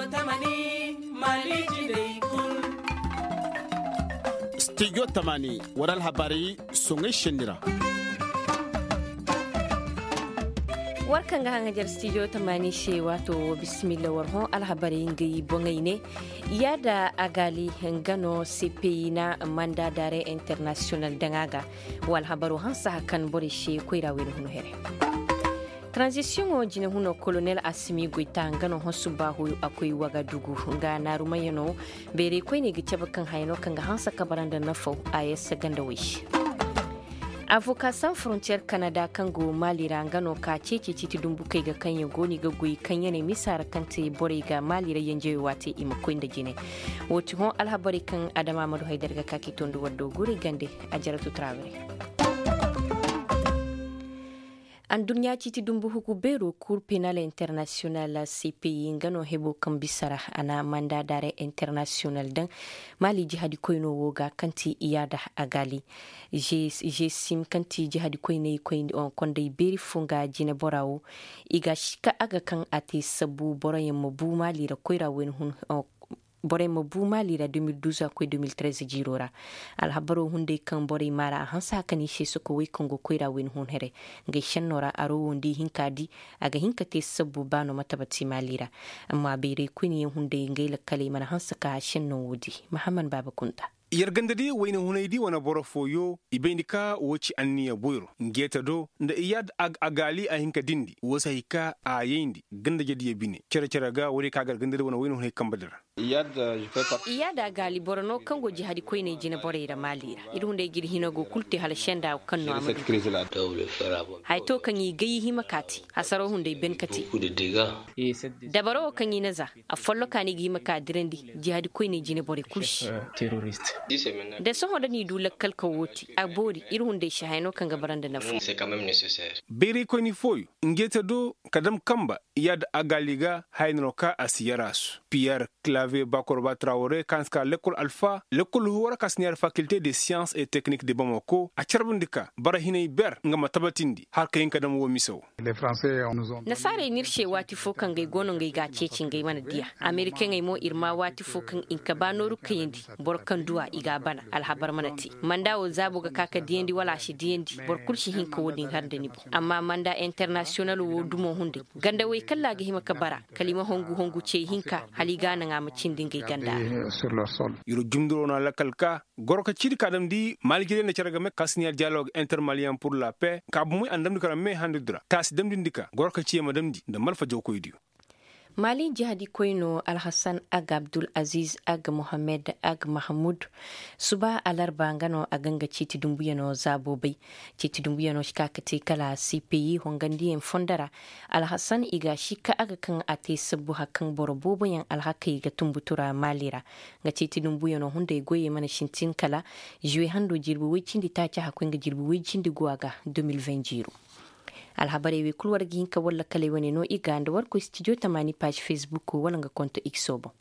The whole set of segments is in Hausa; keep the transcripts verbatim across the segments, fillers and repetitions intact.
tamani mali jide kun. Studio tamani waral habari songai shendira. Warkan ga hangajar studio tamani she wato bismillah warhon alhabari ngi bongaine yada agali ngano C P I na manda dare international dangaga wal habaru hansa hakan bori she koira wenu huno here. Transition o jine huno colonel Assimi Goita ngano hosubahu akwai Wagadugu nga narumayano bere koine gichaba kan hayno kan ga hansa kabaranda nafo ayesa ganda wish. Avocat Sans Frontières Canada kango malira ngano ka cece citi dumbu kai ga kanya goni ga gui kanya ne misara kante bore ga malira yanje wate ima koinda jine woti hon alhabari kan Adama Madu Haidar ga kaki tondo waddo guri gande a jaratu travel an dunya citi dumbu huku bero cour penal international C P I ngano hebo kan bisara ana manda dare international dan mali jihadi koino woga kanti iyada agali je je sim kanti jihadi koine koine on konde beri funga jine borawo iga shika aga kan ate sabu borayen mabu mali ra koira wen hun bore mo buma lira deux mille douze ko deux mille treize jirora al habaro hunde kan bore mara hansa kani she suko we kongo koira wen hun here ngai shannora aro wondi hinkadi aga hinkate sabu bano matabati malira amma bere kuni hunde ngai la kale mana hansa ka shanno wodi muhammad baba kunta yargandadi wayna hunaydi wana boro foyo ibendika woci anniya boyro ngeta do nda iyad ag agali a hinka dindi wosa hika a yindi ganda jadi bine cere cere ga wori kagal gandadi wana wayna hunay kambadara iyad iyad agali borno kango jihadi koyne jina boreyra malira idunde gir hinago kulti hal shenda kanno amadu hay to kanyi gayi himakati hasaro hunde benkati dabaro kanyi naza a follo kani gi makadirandi jihadi koyne jina bore kulshi terroriste da sun hoda ni dula kalka woti a bori irhun da shahino kan gabaran da nafu c'est quand même nécessaire bere ko ni foyu ngeta do kadam kamba yad agaliga haynroka asiyarasu Pierre Claver Bakorba Traoré kanska l'école Alpha l'école huwa kasniar faculté des sciences et techniques de Bamako a charbundika barahine ber ngama tabatindi har kayin kadam wo miso les français nous ont nasare nirshe wati fokan gai gonon gai gace cin gai mana dia american gai mo irma wati fokan in ka banoru kayindi borkan duwa iga bana alhabar manati manda o zabu ga kaka diendi wala shi diendi bor kulshi hinka wodin har da nibo amma manda international wo dumo hunde ganda wai kalla ga hima kabara kalima hongu hongu ce hinka haliga na ngama cindin gai ganda sur leur sol yuru jumduro na lakalka gorka cidi kadam di malgire na charaga me kasnial dialogue intermalien pour la paix kabmu andam dikara me handudra tas demdindika gorka ciye madam di da malfa jokoydiyo Mali jihadi koino Al-Hassan Ag Abdul Aziz Ag Mohamed Ag Mahmoud suba alarba ngano aganga chiti dumbuyano zabobai chiti dumbuyano shikakati kala C P I hongandi en fondara Al-Hassan iga shika aga kan ate sabu hakan borobobo yan alhakai ga tumbutura malira ga chiti dumbuyano hunde goye mana shintin kala juwe hando jirbu wicindi tacha hakwenga jirbu wicindi guaga deux mille vingt alhabari wi kulwar ginka walla kale wani no iga da warko studio tamani page facebook wala nga konto xobo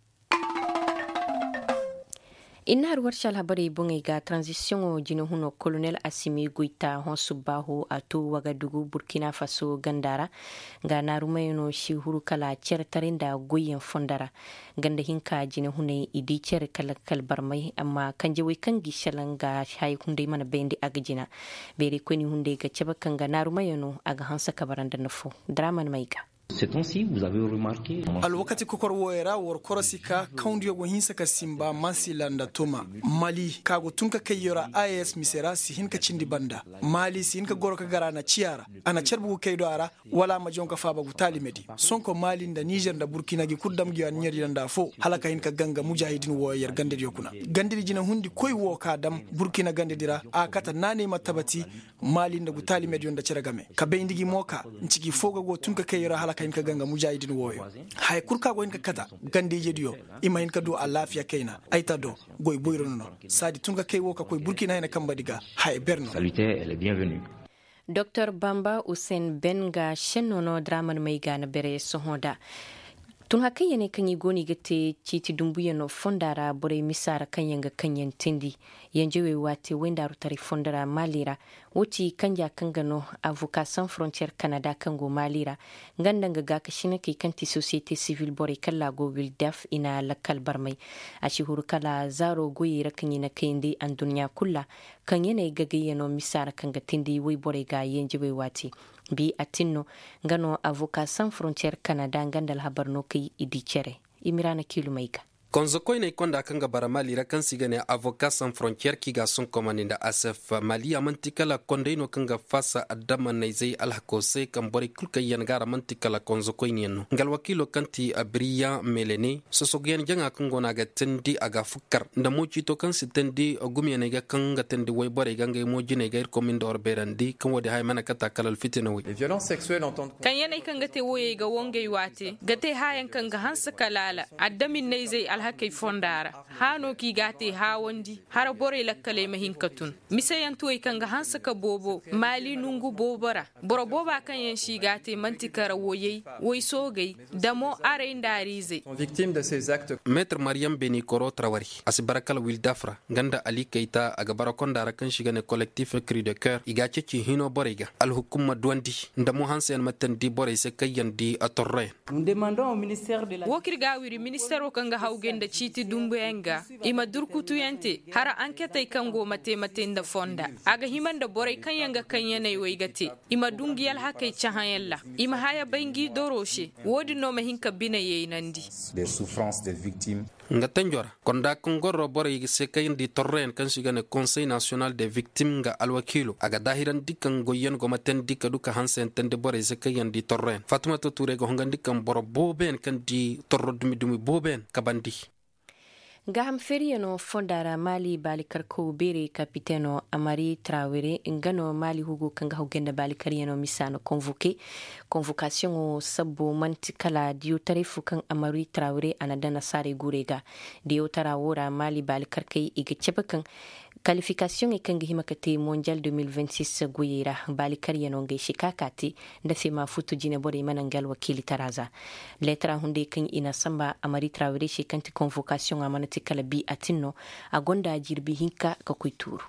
innar warshal habari bunga ga transition o jino huno colonel Assimi Goita hon subahu atu Wagadugu Burkina Faso gandara ga narumayno shi huru kala certarinda goyen fondara ganda hinka jino hune idi cer kala kalbar mai amma kanje wai kan gishalanga hay hunde mana bendi agajina bere koni hunde ga cabakan ga narumayno aga hansa kabaranda nafo draman maiga Ce temps-ci, vous avez remarqué... alwakati kokor woyera wor korosika kaundiyo go hinsa ka simba mansilanda toma mali kago tunka kayora I A S misera si hinka cindi banda mali si hinka goroka garana ciara ana cerbu kaydo ara wala ma jonka faba gutali medi sonko mali nda Niger nda Burkina gi kuddam gi an nyeri nda fo halaka hinka ganga mujahidin woyer gande yokuna gande jina hundi koy wo kadam Burkina gande dira a kata nane matabati mali nda gutali medi nda ceragame ka be indigi moka ncigi foga go tunka kayora halaka hinka ganga mujahidin woyo hay kurka go hinka kata gande jediyo ima hinka do a lafiya kaina aita do goy boyrono sadi tunga kay wo ka koy Burkina hena kamba diga hay berno Salutaire, elle est bienvenue. Docteur Bamba Hussein Benga Shenono Draman Maigana Bere Sohoda tun haka yana kan yi goni gate citi dumbuya no fondara bore misara kan yanga kanyan tindi yanje we wate wenda rutari fondara malira wuti kanja kan gano avocat sans frontières canada kan go malira gandanga ga ka shine kai kanti société civile bore kala go wil daf ina lakal barmai a shi huru kala zaro goyi rakan yana kindi an duniya kulla kan yana gagaye no misara kan ga tindi wai bore ga yanje we wate bi atinno gano avocat sans frontières canada gandal habarno kai idi cere imirana kilumaika konzo koina ikonda kanga bara mali rakan sigane avocat sans frontières ki ga sun komaninda asf mali amantikala kondeino kanga fasa adama naizai alhakose kan bori kulka yan gara mantikala konzo koina no ngal wakilo kanti abriya melene sosogen janga kango na ga tendi aga fukar nda mochi to kan sitendi ogumi ne ga kanga tendi way bori ganga moji ne ga komindo orberandi kan wodi hay mana kata kalal fitina wi violence sexuelle en tant kan yana kanga te woye ga wonge wate gate hayan kanga hansa kalala addamin naizai alhakai fondara hano ki gate hawandi har bore lakkale mahinkatun misayan tuwe kanga hansa ka bobo mali nungu bobara boro boba kan yan shi gate mantikara woyei woy sogay damo are ndarize victime de ces actes. Maître Mariam Beni Koro Trawari asibarakal wil dafra ganda Ali Keita aga barakondara kan shigane collectif cri de cœur igache ci hino borega al hukuma douandi ndamo hansen matandi bore se kayandi atorre nous demandons au ministère de la wokir gawiri ministère kanga hawgenda citi dumbuenga ima durkutu yante hara enquête kango mate mate nda fonda aga himanda bore kanyanga kanyane weigate ima dungiyal hakai chahayalla ima haya bangi doroshe wodi no mahinka bina yeinandi des souffrances des victimes ngatanjora konda kongoro bore se kayndi torren kan sigane conseil national des victimes nga alwakilo aga dahiran dikan goyen go maten dikka duka hansen tende bore se kayndi torren fatumata touré go ngandi kam boro boben kan di torro dumi dumi boben kabandi Gaham Feriano fondara Mali balikar ko bere kapiteno Amari Traoré ngano Mali hugo kanga hugenda balikariano misano convoqué convocation o sabo mantikala diu tarifu kan Amari Traoré anadana sare gurega diu tarawora Mali balikar kai ige chebakan qualification e kangi himakati mondial deux mille vingt-six guyira balikariano ngai shikakati da fema futu jine bore manangal wakili taraza letra hunde kan ina samba Amari Traoré shikanti convocation amanati kala bi atinno agonda jirbi hinka ka kuituru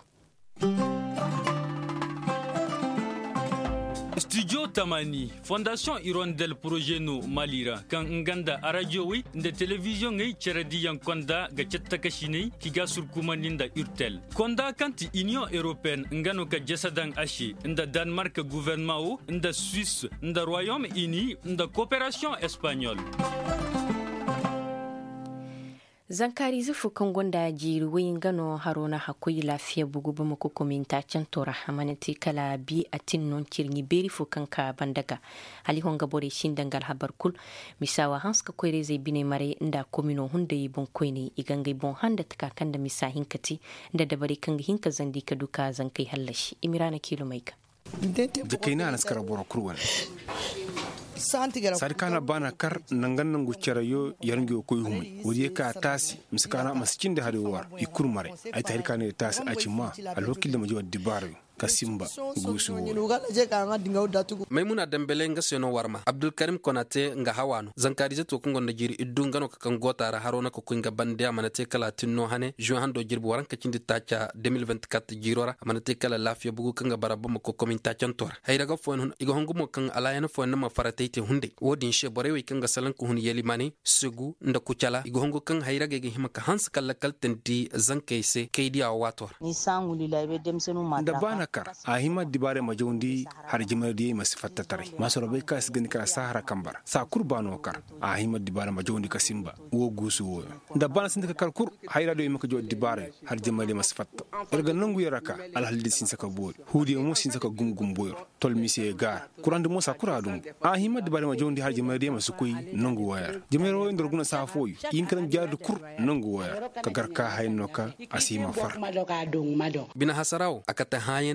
Studio Tamani, Fondation Hirondelle Projet no Malira, kan nganda aradio wi nde television ngai cheredi yang konda ga chetta kashine kiga surkumaninda urtel. Konda kanti Union Européenne ngano ka jesadang ashi nda Danemark gouvernement o nda Suisse nda Royaume-Uni nda coopération espagnole. Zankari zufu kan gwanda jiri wayin gano harona hakoyi lafiya bugu ba mako kominta can tora hamanati kala bi a tinnon kirni beri fukan ka bandaga hali honga bore shin dangal habar kul misawa hanska koire zai bine mare inda komino hunda yi bon koine igangai bon handa taka kanda misa hinkati da dabare kan hinka zandi ka duka zankai hallashi imirana kilo maika jakaina naskara boro kurwan sarkana bana kar nangan nangu charayo yarangi koy humai wodi ka tasi miskana maskin da hadewar ikur mare ay tarikane tasi acima alokil da majiwa dibaro kasimba gusu maimuna dembele nga seno warma abdul karim konate nga hawano zankari je to kungo na jiri iddu ngano ka kan gotara harona ko kunga bande amanate kala tinno hane juin hando jirbu waran ka cindi tacha deux mille vingt-quatre jirora amanate kala lafiya bugu kanga barabba ko komin tachan tor hayra ga fon igo hongumo kan alayana fon na ma faratete hunde wodi she bore wi kanga salan ko hun yeli mani sugu nda kucala igo hongo kan hayra ga hima ka hans kala kaltenti zankaise kaydi awator ni sangu lilabe demsenu mata da kar ahima dibare majondi har jimadi masifatta tare masorobe kas gani kala sahara kambar sa kurbano kar ahima dibare majondi kasimba wo gusu wo da bana sindika kar kur hayra do maka jo dibare har jimadi masifatta erga nangu yaraka al haldi sin saka boy hudi mo sin saka gum gum boy tol misi gar kurande mo sa kuradum ahima dibare majondi har jimadi masukui nangu wayar jimero ndor guna sa foyu yinkan jaadu kur nangu wayar ka garka haynoka asima far bina hasaraw akata hayen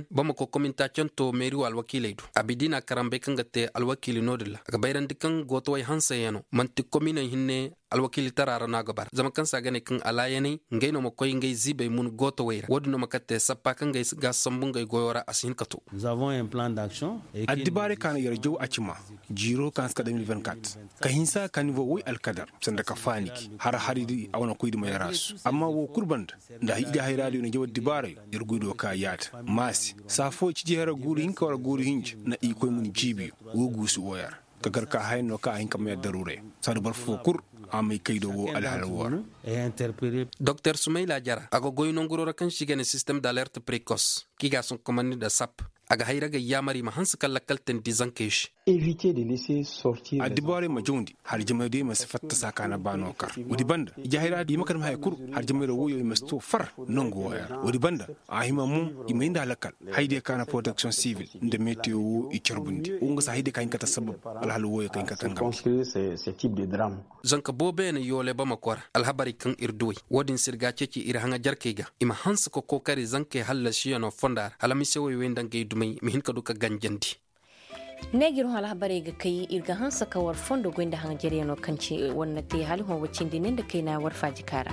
bama ko communication to meri wal wakilaidu abidina karambe kan gate al wakili nodilla aga bayran dikan goto way hansa yano manti komina hinne alwakili tarara na gabar zama kan sa gane kan alayani ngai no makoy ngai zibe mun goto wayra wodi no makate sappa kan ngai ga sambun ngai goyora asin kato. Nous avons un plan d'action adibare kan yarjo achima jiro kan ska deux mille vingt-quatre ka hinsa kan vo wi alkadar sanda ka faniki har haridi awana koydi ma yarasu amma wo kurband da hidi hayrali no jawdi bare yargudo ka yata masi safo ci jehara guri hinka wala guri hinj na ikoy mun jibi wo gusu woyar kagar ka hayno ka hin kam ya darure sadu bar fokur amay kaydo wo alhalwa docteur Soumaïla Diarra ago goyno ngoro kan shigene système d'alerte précoce ki ga son commande de sap aga hayra ga yamari ma hansa kala kalten dizankesh éviter de laisser sortir adibare ma jondi har jamade ma sifatta sakana bano kar wodi banda jahira di makar ma haykur har jamade woyo masto far nongo wayar wodi banda ahima mu iminda lakal hayde kana protection civil de météo i charbundi unga sa hayde kan kata sabab alhal woyo kan kata ngam ce type de drame zanka bobe ne yole ba makora alhabari kan irdoi wodin sirga ceci ir hanga jarkega ima hansa ko kokari zanke halla shiyano fondar halamise woyo wendange dumai mihin kaduka ganjandi negiro hala habare ga kai irga hansa ka war fondo gwenda hanga jareno kanci wonnate hali ho wacindi nenda kaina war faji kara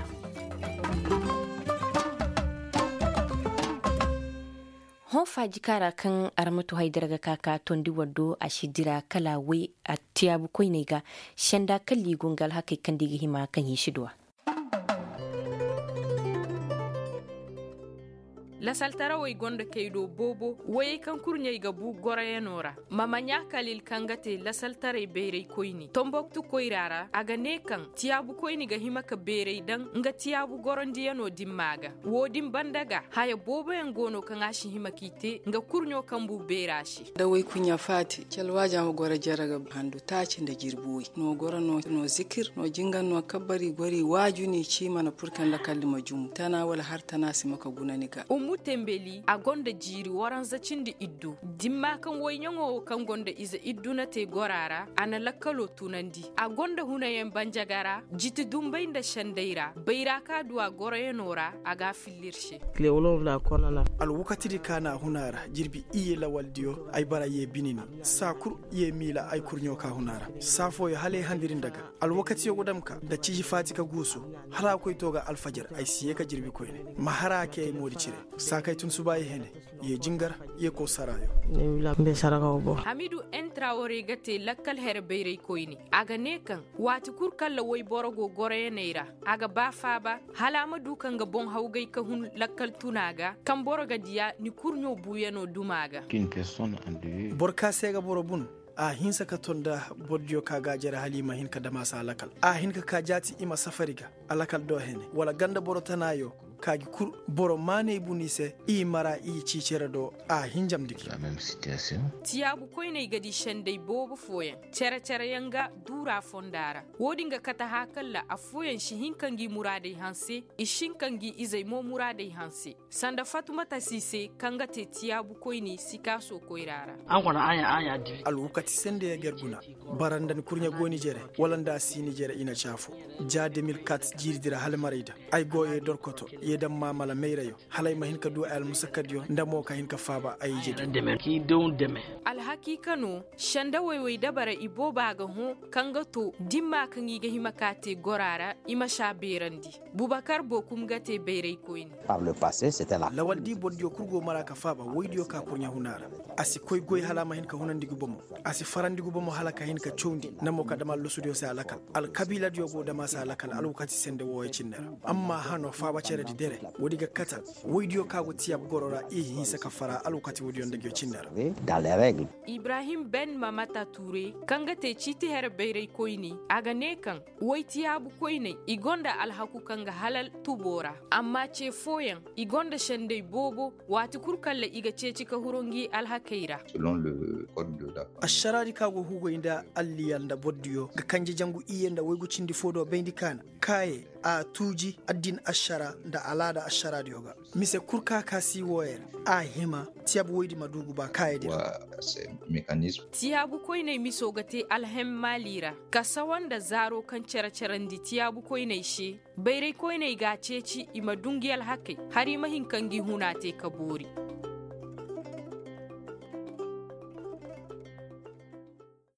hon faji kara kan armatu haidar ga kaka tondi waddo a shidira kala we a tiyabu koine ga shanda kalli gungal hakai kan digi hima kan yi shidwa la saltara way gonda kaydo bobo way kan kurnyay ga bu gorayenora mamanya kalil kangate la saltara beere koyni tomboktu koyrara aga ne kan tiyabu koyni ga himaka beere dan nga tiyabu gorondi yano dimmaga wodim bandaga haya bobo en gono kan ashi himakite nga kurnyo kan bu beerashi da way kunya fati kelwaja mo gora jaraga handu taci da jirbuwi no gora no no zikir no jingan no kabari gori wajuni ci mana purkan la kallima jum tana wala har tana simaka gunaniga tembeli a gonda jiri waran zacin da iddu dimma kan waynyango kan gonda iza iddu na te gorara ana lakkalo tunandi a gonda hunayen banjagara jiti dumbai da shandaira baira ka duwa gorayenora a ga filirshi cleolor la konana al wakati di kana hunara jirbi iye la waldiyo ay bara ye binini sakur ye mila ay kurnyo ka hunara safo ya hale handirin daga al wakati yo godamka da ciji fatika gusu hala koy toga al fajr ay siye ka jirbi koyne mahara ke modi cire sakai tun su bayi hene ye jingar ye ko sarayo ne wila be saraka obo hamidu entraore gate lakkal her beere koyni aga ne kan wati kurkal la way borogo gore neira aga ba faba halama dukan ga bon hawgay ka hun lakkal tunaga kan boroga diya ni kurnyo buyeno dumaga qu'une personne en dehors borka sega borobun a hinsa ka tonda boddiyo ka gajere halima hin ka damasa alakal a hin ka kajati ima safariga alakal do hene wala ganda borotanayo kagi kur boro mane bunise i mara i cicera do a hinjam diki la même situation tiyabu koyne gadi shandai bobo foyen cere cere yanga dura fondara wodi nga kata hakalla a foyen shi hinkangi murade hanse i shinkangi izai mo murade hanse sanda fatumata sise kanga te tiyabu koyne sikaso koyrara an kona aya aya di al wukati sende ya gerguna barandan kurnya goni jere walanda sini jere ina chafo ja deux mille quatre jirdira halmarida ay goye dorkoto yedam mamala meyrayo halay ma hinka du al musakadiyo ndamo ka hinka faba ay jedi deme ki don deme al hakikano shanda wayway dabara ibo baga ho kanga to dimma kan yiga himakate gorara ima shaberandi bubakar bokum gate beyrey koyni par le passé c'était là la waldi boddio kurgo maraka faba waydiyo ka kurnya hunara asi koy goy halama hinka hunandigu bomo asi farandigu bomo halaka hinka chowndi namo ka damal lusudio sa alakal al kabila dio go dama sa alakal al wakati sende wo cinnera amma hano faba cere di dere wodi ga kata waydiyo ka go tiyab gorora e hinsa ka fara al wakati wodi onde gyo cinnera dans les règles Ibrahim Ben Mamata Touré kanga te chiti her beyrey koyni aga ne kan waytiyabu koyne igonda al haku kanga halal tubora amma ce foyan igonda shende bobo wati kurkalle iga ceci ka hurongi al hakaira selon le code de la asharari kago hugo inda alliyanda boddiyo ga kanje jangu iyenda waygu cindi fodo bendi kana kaye a tuji addin ashara da alada ashara dioga mise kurka kasi woyer a hima tiyabu waydi madugu ba kaye de wa ce mécanisme tiyabu koyne miso gate alhem malira kasawanda zaro kan cercerandi tiyabu koyne shi beyrey koyne ga ceci ima dungiyal hakke hari mahin kangi hunate kabori